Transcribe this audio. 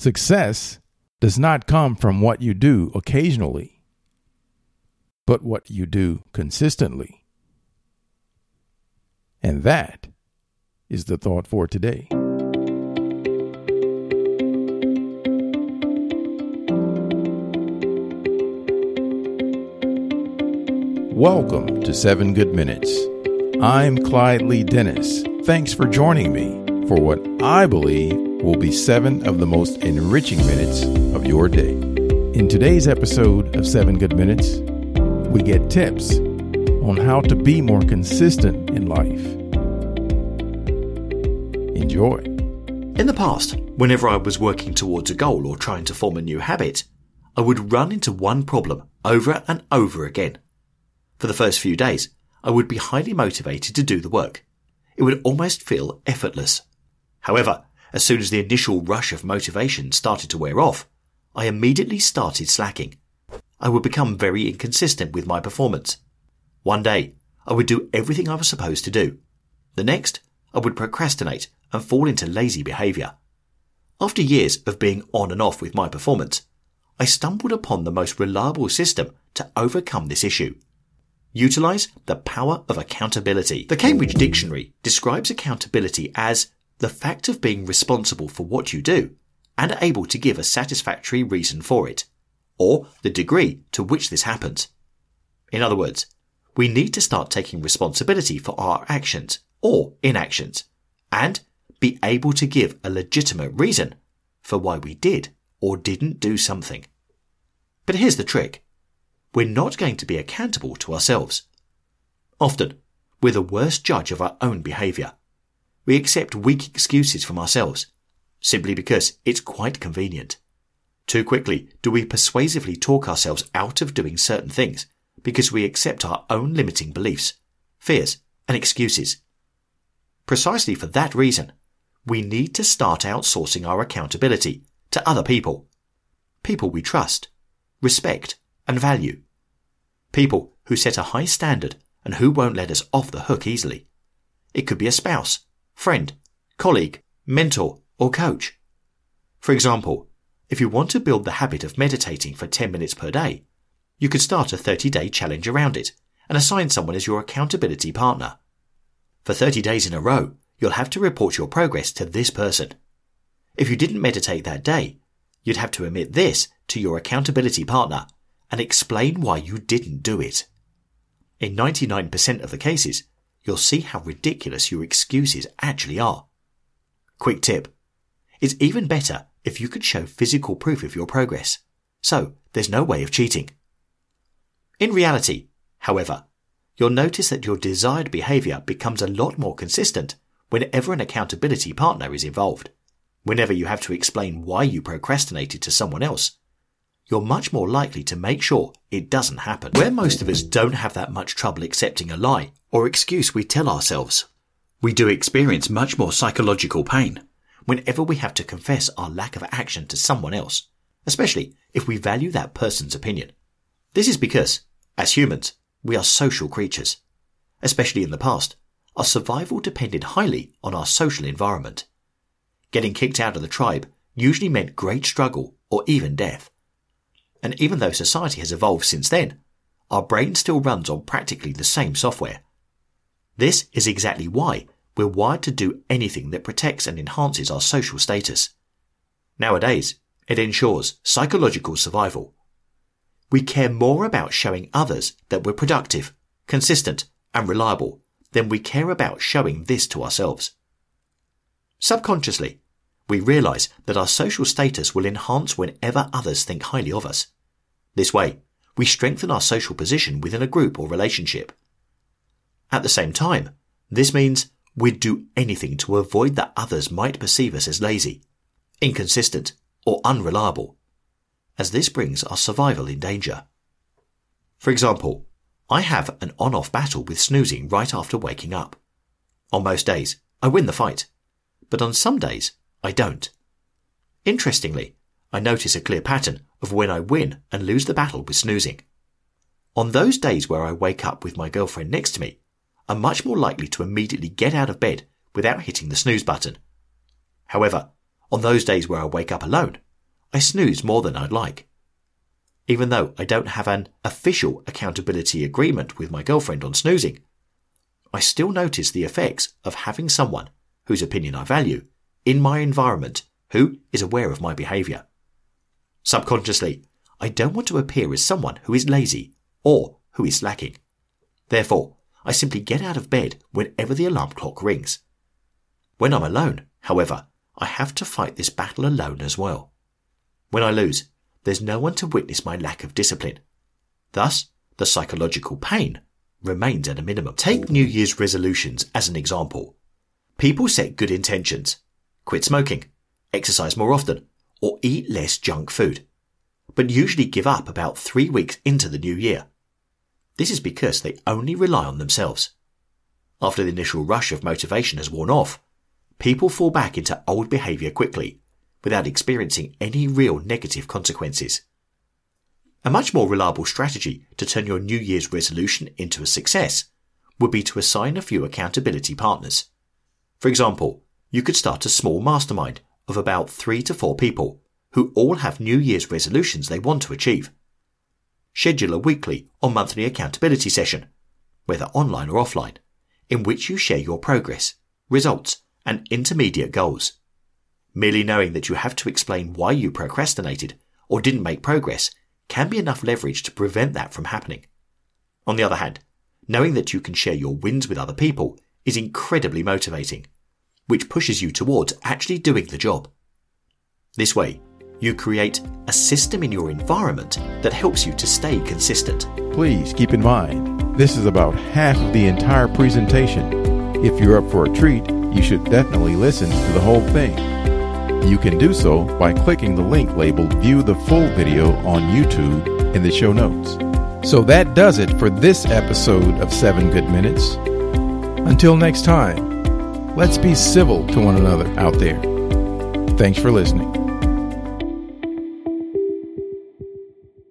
Success does not come from what you do occasionally, but what you do consistently. And that is the thought for today. Welcome to 7 Good Minutes. I'm Clyde Lee Dennis. Thanks for joining me for what I believe will be 7 of the most enriching minutes of your day. In today's episode of 7 Good Minutes, we get tips on how to be more consistent in life. Enjoy. In the past, whenever I was working towards a goal or trying to form a new habit, I would run into one problem over and over again. For the first few days, I would be highly motivated to do the work. It would almost feel effortless. However, as soon as the initial rush of motivation started to wear off, I immediately started slacking. I would become very inconsistent with my performance. One day, I would do everything I was supposed to do. The next, I would procrastinate and fall into lazy behavior. After years of being on and off with my performance, I stumbled upon the most reliable system to overcome this issue. Utilize the power of accountability. The Cambridge Dictionary describes accountability as the fact of being responsible for what you do and able to give a satisfactory reason for it, or the degree to which this happens. In other words, we need to start taking responsibility for our actions or inactions and be able to give a legitimate reason for why we did or didn't do something. But here's the trick. We're not going to be accountable to ourselves. Often, we're the worst judge of our own behavior. We accept weak excuses from ourselves, simply because it's quite convenient. Too quickly do we persuasively talk ourselves out of doing certain things because we accept our own limiting beliefs, fears, and excuses. Precisely for that reason, we need to start outsourcing our accountability to other people. People we trust, respect, and value. People who set a high standard and who won't let us off the hook easily. It could be a spouse, friend, colleague, mentor, or coach. For example, if you want to build the habit of meditating for 10 minutes per day, you could start a 30-day challenge around it and assign someone as your accountability partner. For 30 days in a row, you'll have to report your progress to this person. If you didn't meditate that day, you'd have to admit this to your accountability partner and explain why you didn't do it. In 99% of the cases, you'll see how ridiculous your excuses actually are. Quick tip. It's even better if you could show physical proof of your progress, so there's no way of cheating. In reality, however, you'll notice that your desired behavior becomes a lot more consistent whenever an accountability partner is involved. Whenever you have to explain why you procrastinated to someone else, you're much more likely to make sure it doesn't happen. Where most of us don't have that much trouble accepting a lie or excuse we tell ourselves, we do experience much more psychological pain whenever we have to confess our lack of action to someone else, especially if we value that person's opinion. This is because, as humans, we are social creatures. Especially in the past, our survival depended highly on our social environment. Getting kicked out of the tribe usually meant great struggle or even death. And even though society has evolved since then, our brain still runs on practically the same software. This is exactly why we're wired to do anything that protects and enhances our social status. Nowadays, it ensures psychological survival. We care more about showing others that we're productive, consistent, and reliable than we care about showing this to ourselves. Subconsciously, we realize that our social status will enhance whenever others think highly of us. This way, we strengthen our social position within a group or relationship. At the same time, this means we'd do anything to avoid that others might perceive us as lazy, inconsistent, or unreliable, as this brings our survival in danger. For example, I have an on-off battle with snoozing right after waking up. On most days, I win the fight, but on some days, I don't. Interestingly, I notice a clear pattern of when I win and lose the battle with snoozing. On those days where I wake up with my girlfriend next to me, I'm much more likely to immediately get out of bed without hitting the snooze button. However, on those days where I wake up alone, I snooze more than I'd like. Even though I don't have an official accountability agreement with my girlfriend on snoozing, I still notice the effects of having someone whose opinion I value in my environment who is aware of my behaviour. Subconsciously, I don't want to appear as someone who is lazy or who is slacking. Therefore, I simply get out of bed whenever the alarm clock rings. When I'm alone, however, I have to fight this battle alone as well. When I lose, there's no one to witness my lack of discipline. Thus, the psychological pain remains at a minimum. Take New Year's resolutions as an example. People set good intentions: quit smoking, exercise more often, or eat less junk food, but usually give up about 3 weeks into the new year. This is because they only rely on themselves. After the initial rush of motivation has worn off, people fall back into old behaviour quickly, without experiencing any real negative consequences. A much more reliable strategy to turn your New Year's resolution into a success would be to assign a few accountability partners. For example, you could start a small mastermind of about 3 to 4 people who all have New Year's resolutions they want to achieve. Schedule a weekly or monthly accountability session, whether online or offline, in which you share your progress, results, and intermediate goals. Merely knowing that you have to explain why you procrastinated or didn't make progress can be enough leverage to prevent that from happening. On the other hand, knowing that you can share your wins with other people is incredibly motivating, which pushes you towards actually doing the job. This way, you create a system in your environment that helps you to stay consistent. Please keep in mind, this is about half of the entire presentation. If you're up for a treat, you should definitely listen to the whole thing. You can do so by clicking the link labeled View the Full Video on YouTube in the show notes. So that does it for this episode of 7 Good Minutes. Until next time, let's be civil to one another out there. Thanks for listening.